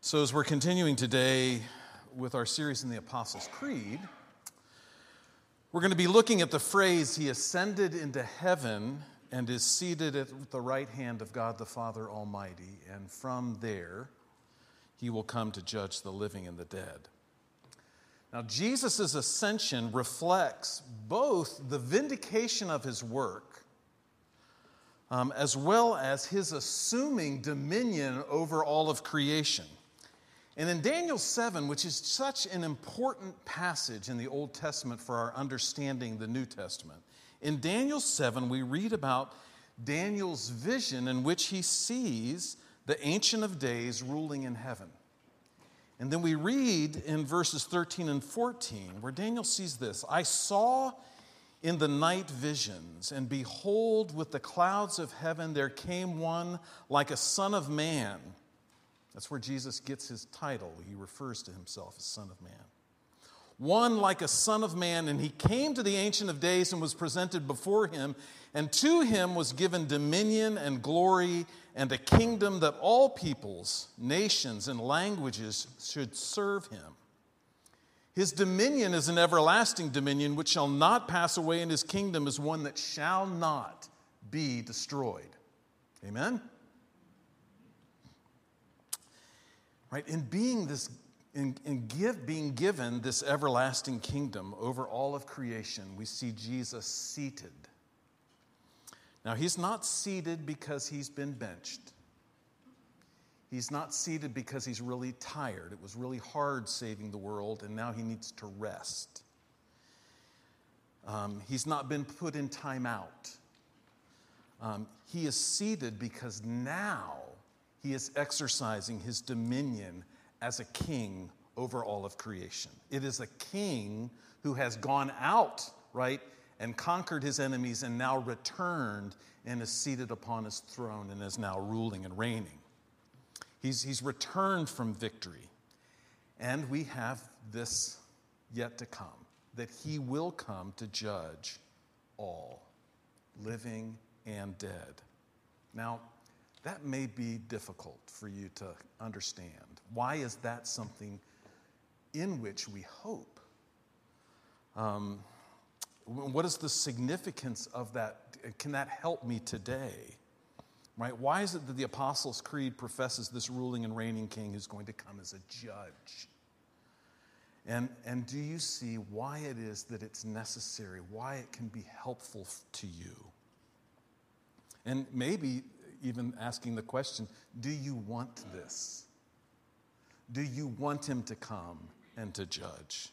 So as we're continuing today with our series in the Apostles' Creed, we're going to be looking at the phrase, "He ascended into heaven and is seated at the right hand of God the Father Almighty, and from there he will come to judge the living and the dead." Now, Jesus' ascension reflects both the vindication of his work as well as his assuming dominion over all of creation. And in Daniel 7, which is such an important passage in the Old Testament for our understanding the New Testament, in Daniel 7 we read about Daniel's vision in which he sees the Ancient of Days ruling in heaven. And then we read in verses 13 and 14 where Daniel sees this: "I saw in the night visions, and behold, with the clouds of heaven there came one like a son of man." That's where Jesus gets his title. He refers to himself as Son of Man. "One like a son of man, and he came to the Ancient of Days and was presented before him, and to him was given dominion and glory and a kingdom that all peoples, nations, and languages should serve him. His dominion is an everlasting dominion which shall not pass away, and his kingdom is one that shall not be destroyed." Amen? Right? In being given this everlasting kingdom over all of creation, we see Jesus seated. Now, he's not seated because he's been benched. He's not seated because he's really tired. It was really hard saving the world, and now he needs to rest. He's not been put in time out. He is seated because now he is exercising his dominion as a king over all of creation. It is a king who has gone out, right, and conquered his enemies and now returned and is seated upon his throne and is now ruling and reigning. He's returned from victory. And we have this yet to come, that he will come to judge all, living and dead. Now, that may be difficult for you to understand. Why is that something in which we hope? What is the significance of that? Can that help me today? Right? Why is it that the Apostles' Creed professes this ruling and reigning king who's going to come as a judge? And do you see why it is that it's necessary, why it can be helpful to you? And maybe even asking the question, do you want this? Do you want him to come and to judge?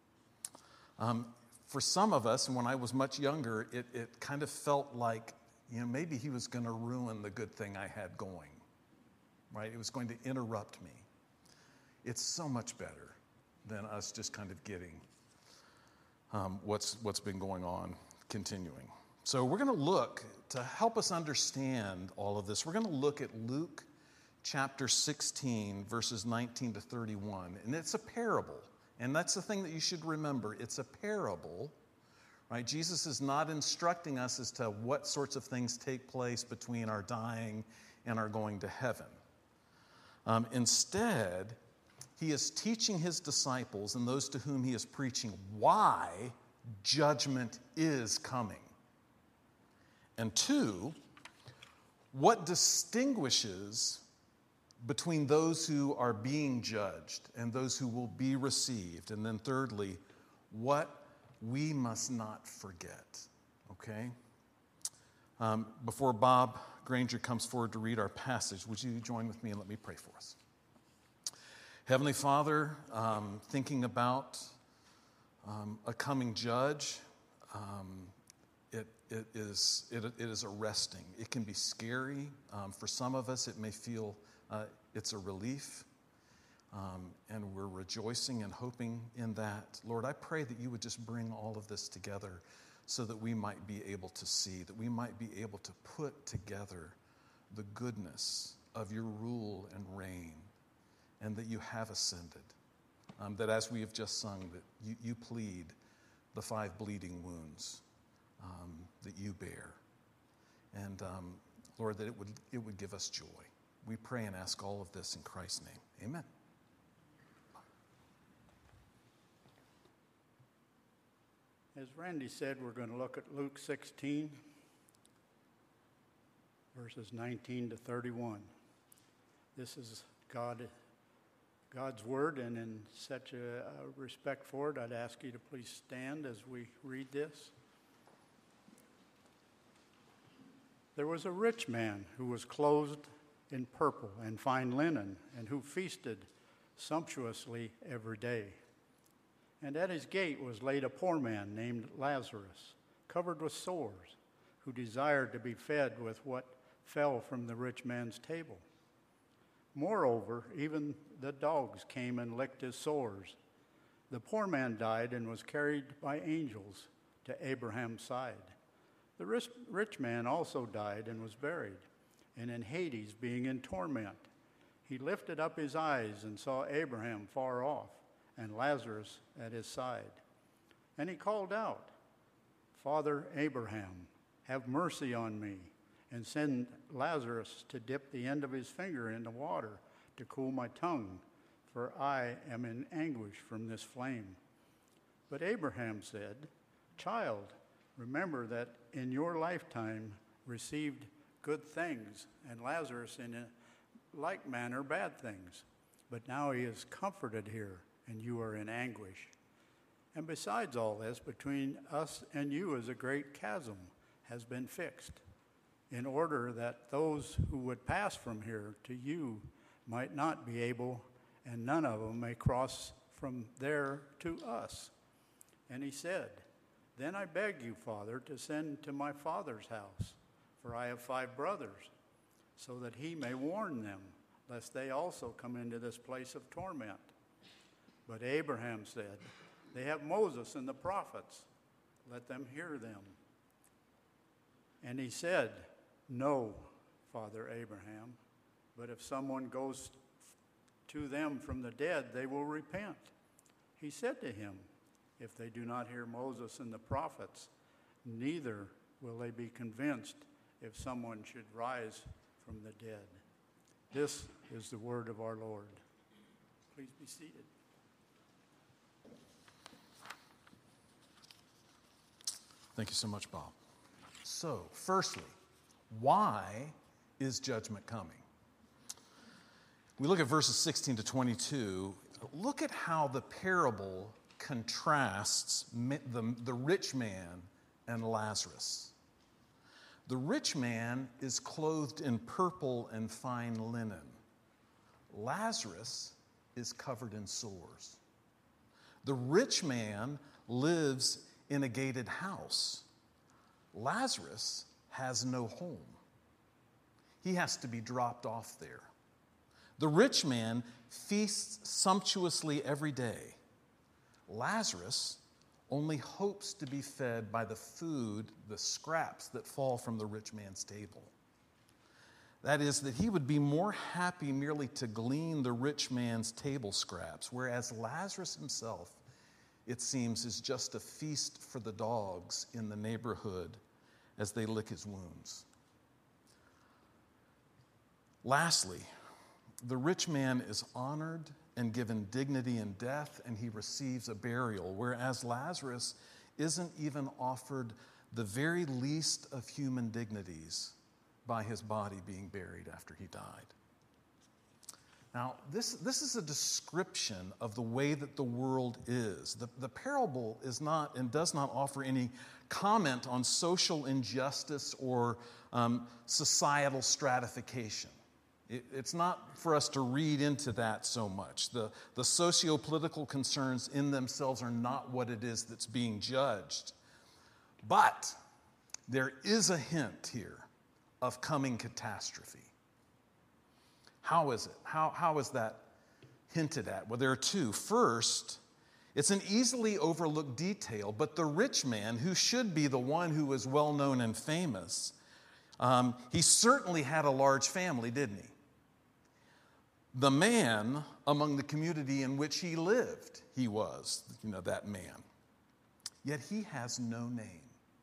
For some of us, and when I was much younger, it kind of felt like, maybe he was going to ruin the good thing I had going, right? It was going to interrupt me. It's so much better than us just kind of getting what's been going on continuing. So we're going to look, to help us understand all of this, we're going to look at Luke chapter 16, verses 19 to 31. And it's a parable. And that's the thing that you should remember. It's a parable, right? Jesus is not instructing us as to what sorts of things take place between our dying and our going to heaven. Instead, he is teaching his disciples and those to whom he is preaching why judgment is coming. And two, what distinguishes between those who are being judged and those who will be received. And then thirdly, what we must not forget. Okay? Before Bob Granger comes forward to read our passage, would you join with me and let me pray for us? Heavenly Father, thinking about a coming judge, it is arresting. It can be scary. For some of us, it may feel it's a relief, and we're rejoicing and hoping in that. Lord, I pray that you would just bring all of this together so that we might be able to see, that we might be able to put together the goodness of your rule and reign, and that you have ascended, that as we have just sung, that you plead the 5 bleeding wounds that you bear. And Lord, that it would give us joy. We pray and ask all of this in Christ's name. Amen. As Randy said, we're going to look at Luke 16, verses 19 to 31. This is God's word, and in such a respect for it, I'd ask you to please stand as we read this. There was a rich man who was clothed in purple and fine linen, and who feasted sumptuously every day. And at his gate was laid a poor man named Lazarus, covered with sores, who desired to be fed with what fell from the rich man's table. Moreover, even the dogs came and licked his sores. The poor man died and was carried by angels to Abraham's side. The rich man also died and was buried, and in Hades, being in torment, he lifted up his eyes and saw Abraham far off, and Lazarus at his side. And he called out, "Father Abraham, have mercy on me, and send Lazarus to dip the end of his finger in the water to cool my tongue, for I am in anguish from this flame." But Abraham said, "Child, remember that in your lifetime received good things, and Lazarus in a like manner bad things. But now he is comforted here, and you are in anguish. And besides all this, between us and you is a great chasm has been fixed, in order that those who would pass from here to you might not be able, and none of them may cross from there to us." And he said, "Then I beg you, Father, to send to my father's house, for I have 5 brothers, so that he may warn them, lest they also come into this place of torment." But Abraham said, "They have Moses and the prophets. Let them hear them." And he said, "No, Father Abraham, but if someone goes to them from the dead, they will repent." He said to him, "If they do not hear Moses and the prophets, neither will they be convinced if someone should rise from the dead." This is the word of our Lord. Please be seated. Thank you so much, Bob. So, firstly, why is judgment coming? We look at verses 16 to 22. Look at how the parable contrasts the rich man and Lazarus. The rich man is clothed in purple and fine linen. Lazarus is covered in sores. The rich man lives in a gated house. Lazarus has no home. He has to be dropped off there. The rich man feasts sumptuously every day. Lazarus only hopes to be fed by the food, the scraps that fall from the rich man's table. That is, that he would be more happy merely to glean the rich man's table scraps, whereas Lazarus himself, it seems, is just a feast for the dogs in the neighborhood as they lick his wounds. Lastly, the rich man is honored and given dignity in death, and he receives a burial, whereas Lazarus isn't even offered the very least of human dignities by his body being buried after he died. Now, this is a description of the way that the world is. The parable is not and does not offer any comment on social injustice or societal stratification. It's not for us to read into that so much. The socio-political concerns in themselves are not what it is that's being judged. But there is a hint here of coming catastrophe. How is it? How is that hinted at? Well, there are two. First, it's an easily overlooked detail, but the rich man, who should be the one who is well known and famous, he certainly had a large family, didn't he? The man among the community in which he lived, he was, that man. Yet he has no name.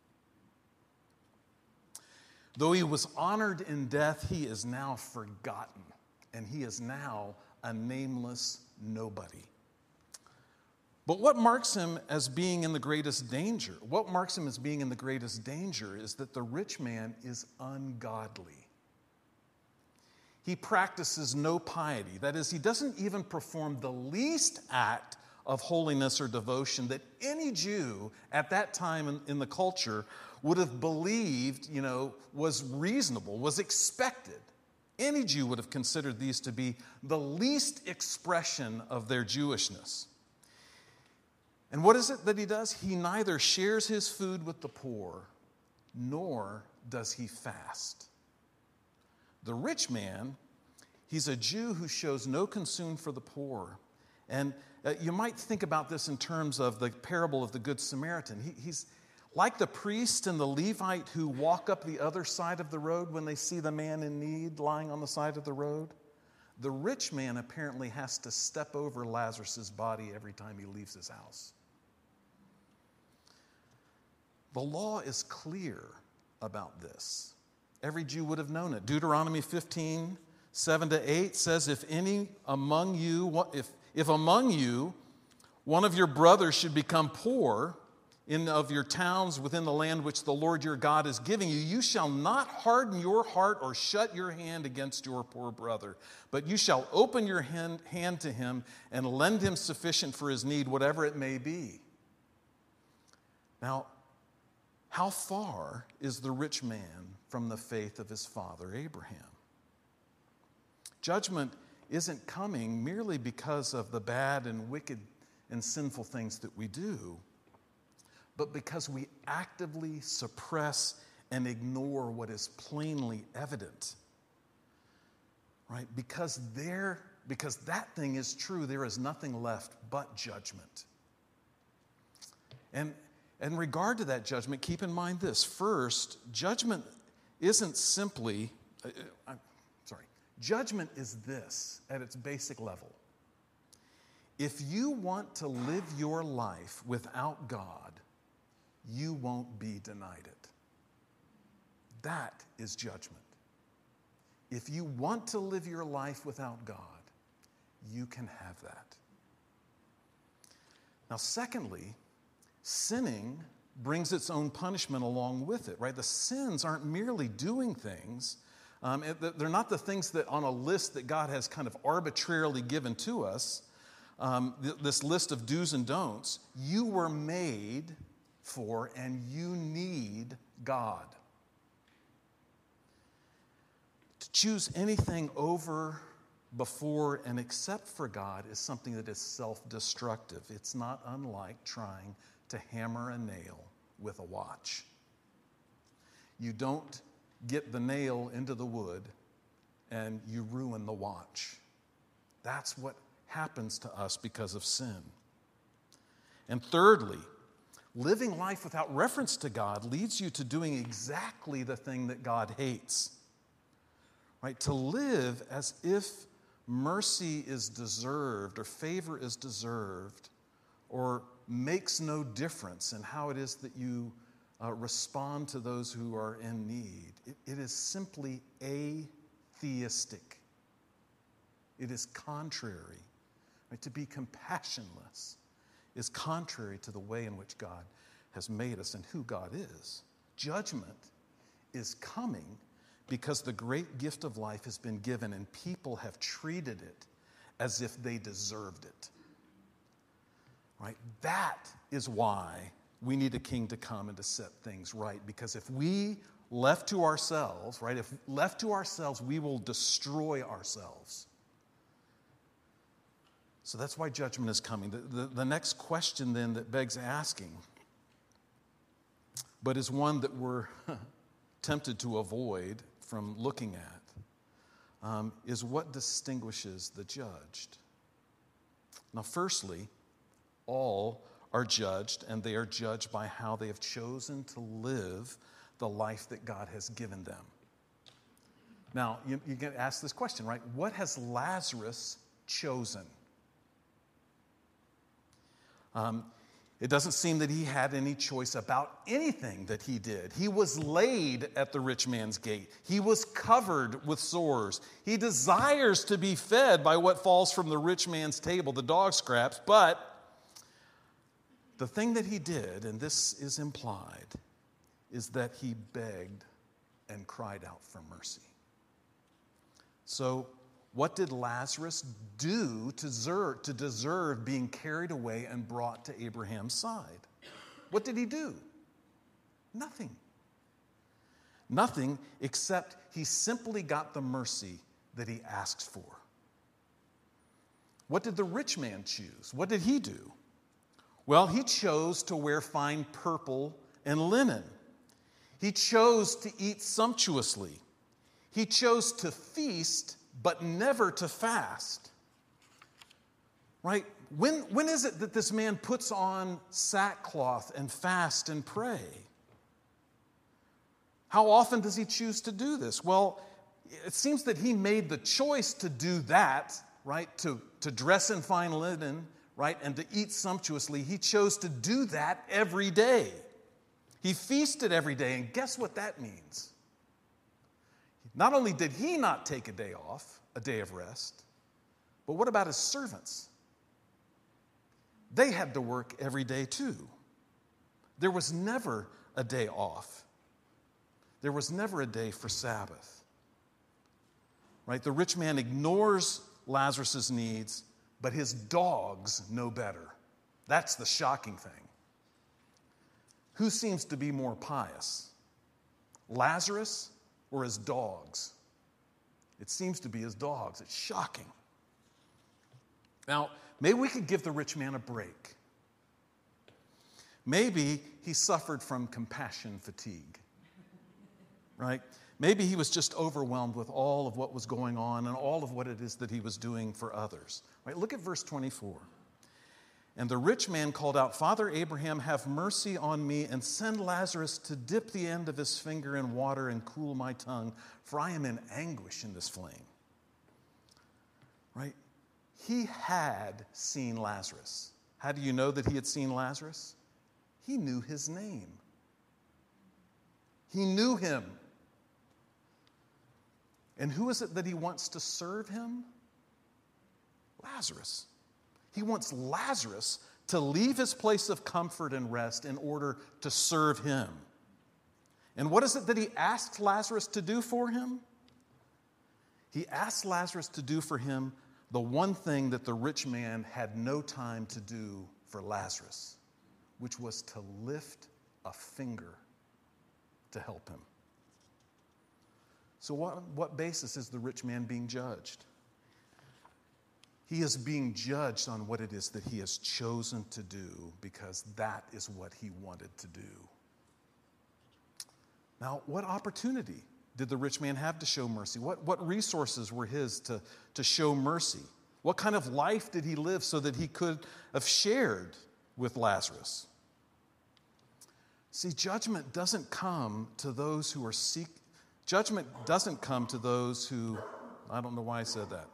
Though he was honored in death, he is now forgotten, and he is now a nameless nobody. But what marks him as being in the greatest danger? What marks him as being in the greatest danger is that the rich man is ungodly. He practices no piety. That is, he doesn't even perform the least act of holiness or devotion that any Jew at that time in the culture would have believed, was reasonable, was expected. Any Jew would have considered these to be the least expression of their Jewishness. And what is it that he does? He neither shares his food with the poor, nor does he fast. The rich man, he's a Jew who shows no concern for the poor. And you might think about this in terms of the parable of the Good Samaritan. He's like the priest and the Levite who walk up the other side of the road when they see the man in need lying on the side of the road. The rich man apparently has to step over Lazarus' body every time he leaves his house. The law is clear about this. Every Jew would have known it. Deuteronomy 15, 7-8 says, if among you one of your brothers should become poor of your towns within the land which the Lord your God is giving you, you shall not harden your heart or shut your hand against your poor brother, but you shall open your hand to him and lend him sufficient for his need, whatever it may be. Now, how far is the rich man from the faith of his father Abraham? Judgment isn't coming merely because of the bad and wicked and sinful things that we do, but because we actively suppress and ignore what is plainly evident. Right? Because that thing is true, there is nothing left but judgment. And in regard to that judgment, keep in mind this. First, judgment isn't simply, judgment is this at its basic level. If you want to live your life without God, you won't be denied it. That is judgment. If you want to live your life without God, you can have that. Now, secondly, sinning brings its own punishment along with it, right? The sins aren't merely doing things. They're not the things that on a list that God has kind of arbitrarily given to us, this list of do's and don'ts. You were made for and you need God. To choose anything over, before, and except for God is something that is self-destructive. It's not unlike trying to hammer a nail with a watch. You don't get the nail into the wood and you ruin the watch. That's what happens to us because of sin. And thirdly, living life without reference to God leads you to doing exactly the thing that God hates. Right? To live as if mercy is deserved or favor is deserved or makes no difference in how it is that you respond to those who are in need. It is simply atheistic. It is contrary. Right? To be compassionless is contrary to the way in which God has made us and who God is. Judgment is coming because the great gift of life has been given and people have treated it as if they deserved it. Right? That is why we need a king to come and to set things right. Because if we left to ourselves, right, if left to ourselves, we will destroy ourselves. So that's why judgment is coming. The next question then that begs asking, but is one that we're tempted to avoid from looking at, is what distinguishes the judged. Now, firstly, all are judged, and they are judged by how they have chosen to live the life that God has given them. Now, you can ask this question, right? What has Lazarus chosen? It doesn't seem that he had any choice about anything that he did. He was laid at the rich man's gate. He was covered with sores. He desires to be fed by what falls from the rich man's table, the dog scraps, but The thing that he did, and this is implied, is that he begged and cried out for mercy. So, what did Lazarus do to deserve being carried away and brought to Abraham's side? What did he do? Nothing. Nothing except he simply got the mercy that he asked for. What did the rich man choose? What did he do? Well, he chose to wear fine purple and linen. He chose to eat sumptuously. He chose to feast, but never to fast. Right? When is it that this man puts on sackcloth and fast and pray? How often does he choose to do this? Well, it seems that he made the choice to do that, right? To dress in fine linen, right? And to eat sumptuously. He chose to do that every day. He feasted every day, and guess what that means? Not only did he not take a day off, a day of rest, but what about his servants? They had to work every day too. There was never a day off. There was never a day for Sabbath. Right? The rich man ignores Lazarus' needs, but his dogs know better. That's the shocking thing. Who seems to be more pious? Lazarus or his dogs? It seems to be his dogs. It's shocking. Now, maybe we could give the rich man a break. Maybe he suffered from compassion fatigue, right? Maybe he was just overwhelmed with all of what was going on and all of what it is that he was doing for others. Right? Look at verse 24. And the rich man called out, "Father Abraham, have mercy on me and send Lazarus to dip the end of his finger in water and cool my tongue, for I am in anguish in this flame." Right? He had seen Lazarus. How do you know that he had seen Lazarus? He knew his name. He knew him. And who is it that he wants to serve him? Lazarus. He wants Lazarus to leave his place of comfort and rest in order to serve him. And what is it that he asked Lazarus to do for him? He asked Lazarus to do for him the one thing that the rich man had no time to do for Lazarus, which was to lift a finger to help him. So what basis is the rich man being judged? He is being judged on what it is that he has chosen to do, because that is what he wanted to do. Now, what opportunity did the rich man have to show mercy? What resources were his to show mercy? What kind of life did he live so that he could have shared with Lazarus? See, judgment doesn't come to those who are Judgment doesn't come to those who, I don't know why I said that.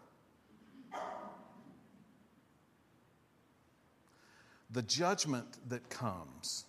The judgment that comes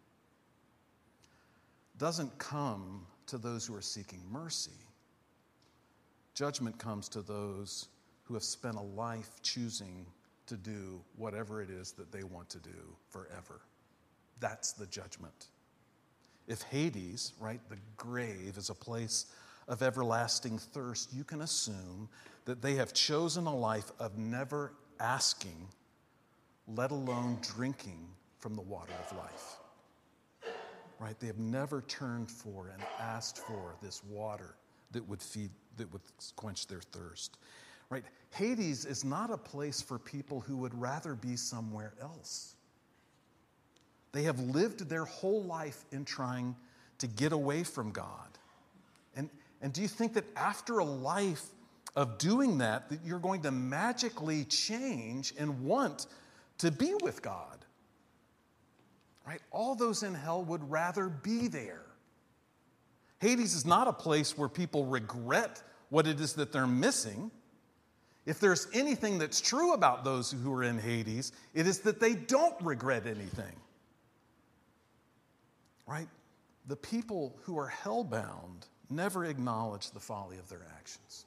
doesn't come to those who are seeking mercy. Judgment comes to those who have spent a life choosing to do whatever it is that they want to do forever. That's the judgment. If Hades, right, the grave, is a place of everlasting thirst, you can assume that they have chosen a life of never asking, let alone drinking from the water of life. Right? They have never turned for and asked for this water that would quench their thirst. Right? Hades is not a place for people who would rather be somewhere else. They have lived their whole life in trying to get away from God. And do you think that after a life of doing that you're going to magically change and want to be with God? Right? All those in hell would rather be there. Hades is not a place where people regret what it is that they're missing. If there's anything that's true about those who are in Hades, it is that they don't regret anything. Right? The people who are hell-bound never acknowledge the folly of their actions.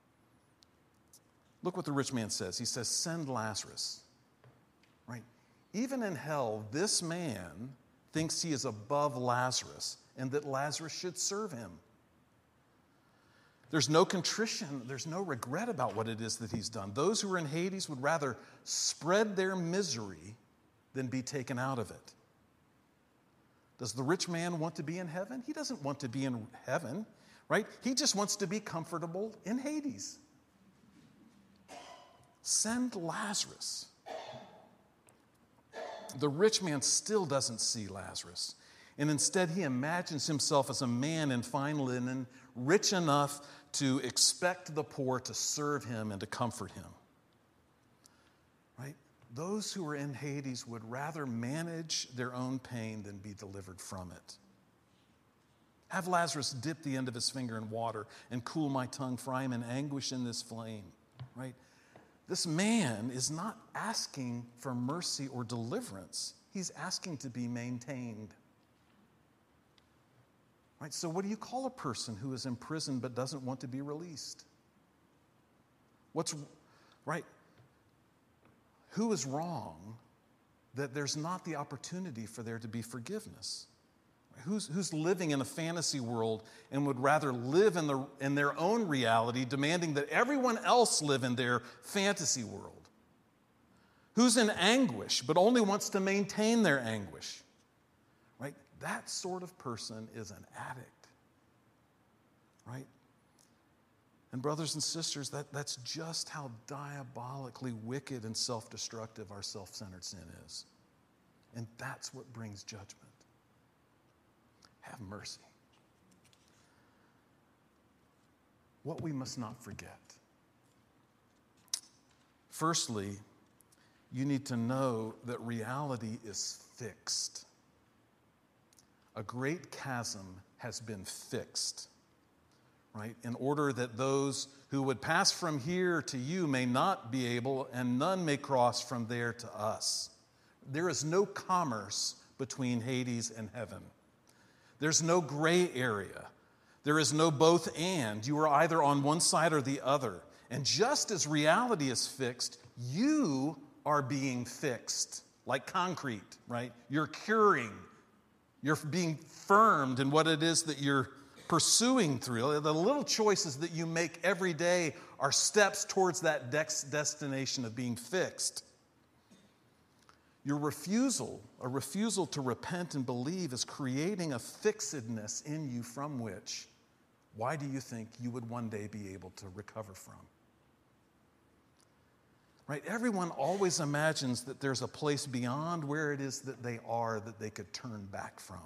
Look what the rich man says. He says, send Lazarus. Right? even in hell, this man thinks he is above Lazarus and that Lazarus should serve him. There's no contrition, there's no regret about what it is that he's done. Those who are in Hades would rather spread their misery than be taken out of it. Does the rich man want to be in heaven? He doesn't want to be in heaven, right? He just wants to be comfortable in Hades. Send Lazarus. The rich man still doesn't see Lazarus, and instead he imagines himself as a man in fine linen, rich enough to expect the poor to serve him and to comfort him. Right? Those who are in Hades would rather manage their own pain than be delivered from it. Have Lazarus dip the end of his finger in water and cool my tongue, for I am in anguish in this flame. Right? This man is not asking for mercy or deliverance. He's asking to be maintained. Right? So what do you call a person who is in prison but doesn't want to be released? Right? Who is wrong that there's not the opportunity for there to be forgiveness? Who's living in a fantasy world and would rather live in their own reality, demanding that everyone else live in their fantasy world? Who's in anguish but only wants to maintain their anguish? Right? That sort of person is an addict. Right? And brothers and sisters, that's just how diabolically wicked and self-destructive our self-centered sin is. And that's what brings judgment. Have mercy. What we must not forget. Firstly, you need to know that reality is fixed. A great chasm has been fixed, right? In order that those who would pass from here to you may not be able, and none may cross from there to us. There is no commerce between Hades and heaven. There's no gray area. There is no both and. You are either on one side or the other. And just as reality is fixed, you are being fixed like concrete, right? You're curing. You're being firmed in what it is that you're pursuing through. The little choices that you make every day are steps towards that destination of being fixed. Your refusal to repent and believe is creating a fixedness in you from which, why do you think you would one day be able to recover from? Right? Everyone always imagines that there's a place beyond where it is that they are that they could turn back from.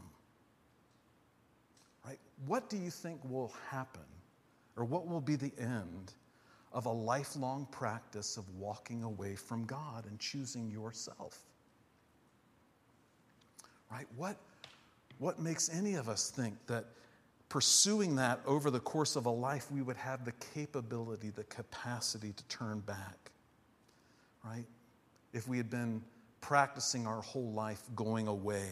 Right? What do you think will happen, or what will be the end of a lifelong practice of walking away from God and choosing yourself? Right? What makes any of us think that pursuing that over the course of a life, we would have the capability, the capacity to turn back? Right? If we had been practicing our whole life going away.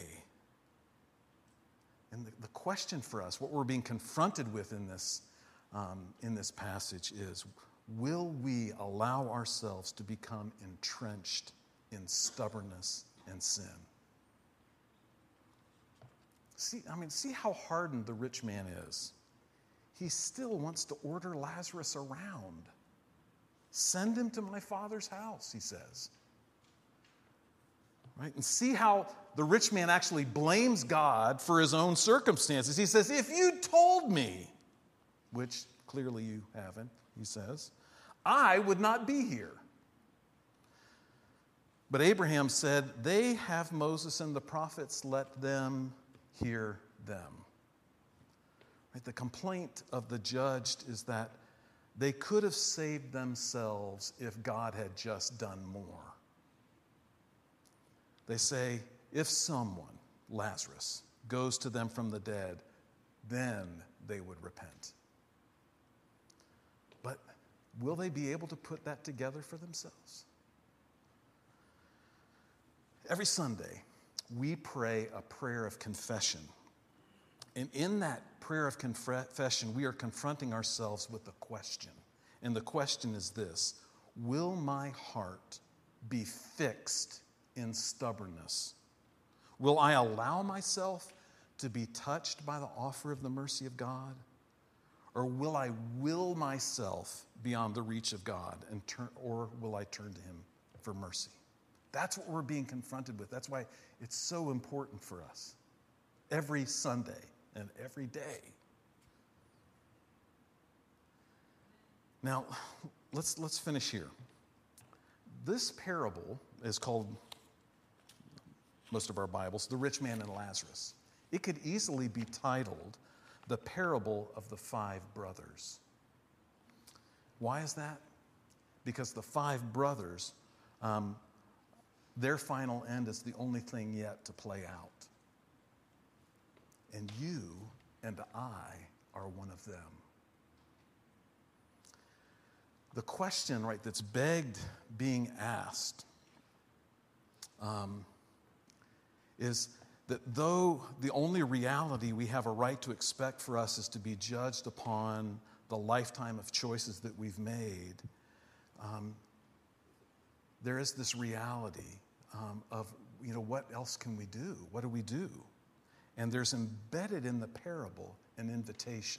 And the question for us, what we're being confronted with in this passage is, will we allow ourselves to become entrenched in stubbornness and sin? See how hardened the rich man is. He still wants to order Lazarus around. Send him to my father's house, he says. Right? And see how the rich man actually blames God for his own circumstances. He says, if you told me, which clearly you haven't, he says, I would not be here. But Abraham said, they have Moses and the prophets, let them hear them. Right? The complaint of the judged is that they could have saved themselves if God had just done more. They say, if someone, Lazarus, goes to them from the dead, then they would repent. But will they be able to put that together for themselves? Every Sunday, we pray a prayer of confession. And in that prayer of confession, we are confronting ourselves with a question. And the question is this: will my heart be fixed in stubbornness? Will I allow myself to be touched by the offer of the mercy of God? Or will I will myself beyond the reach of God, or will I turn to him for mercy? That's what we're being confronted with. That's why it's so important for us every Sunday and every day. Now, let's finish here. This parable is called, most of our Bibles, the rich man and Lazarus. It could easily be titled the parable of the five brothers. Why is that? Because the five brothers, their final end is the only thing yet to play out. And you and I are one of them. The question, right, that's begged being asked is that though the only reality we have a right to expect for us is to be judged upon the lifetime of choices that we've made, there is this reality of, what else can we do? What do we do? And there's embedded in the parable an invitation.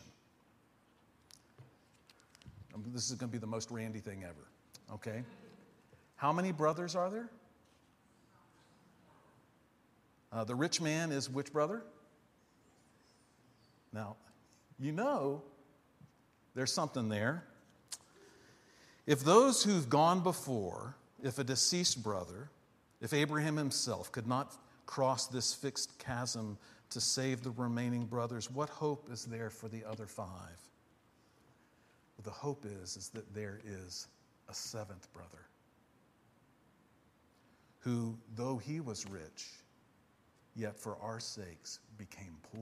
This is going to be the most Randy thing ever, okay? How many brothers are there? The rich man is which brother? Now, there's something there. If those who've gone before, if a deceased brother, if Abraham himself could not cross this fixed chasm to save the remaining brothers, what hope is there for the other five? Well, the hope is that there is a seventh brother who, though he was rich, yet for our sakes became poor,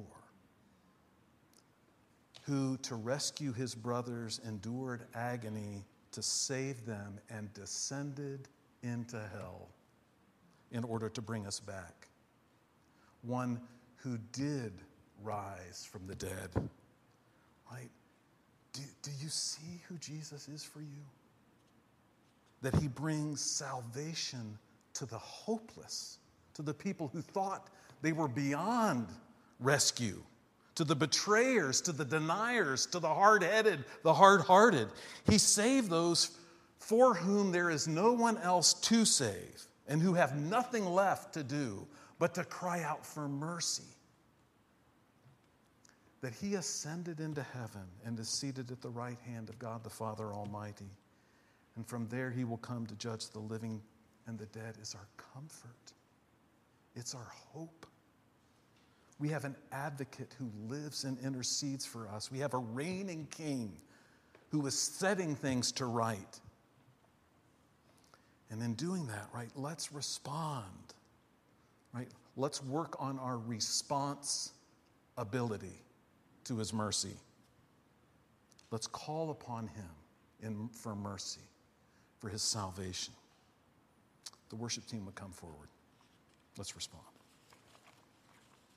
who to rescue his brothers endured agony to save them and descended into hell in order to bring us back. One who did rise from the dead, right? Do you see who Jesus is for you? That he brings salvation to the hopeless, to the people who thought they were beyond rescue, to the betrayers, to the deniers, to the hard-headed, the hard-hearted. He saved those for whom there is no one else to save and who have nothing left to do but to cry out for mercy. That he ascended into heaven and is seated at the right hand of God the Father Almighty. And from there he will come to judge the living and the dead is our comfort. It's our hope. We have an advocate who lives and intercedes for us. We have a reigning king who is setting things to right. And in doing that, right, let's respond. Right? Let's work on our response ability to his mercy. Let's call upon him for mercy, for his salvation. The worship team would come forward. Let's respond.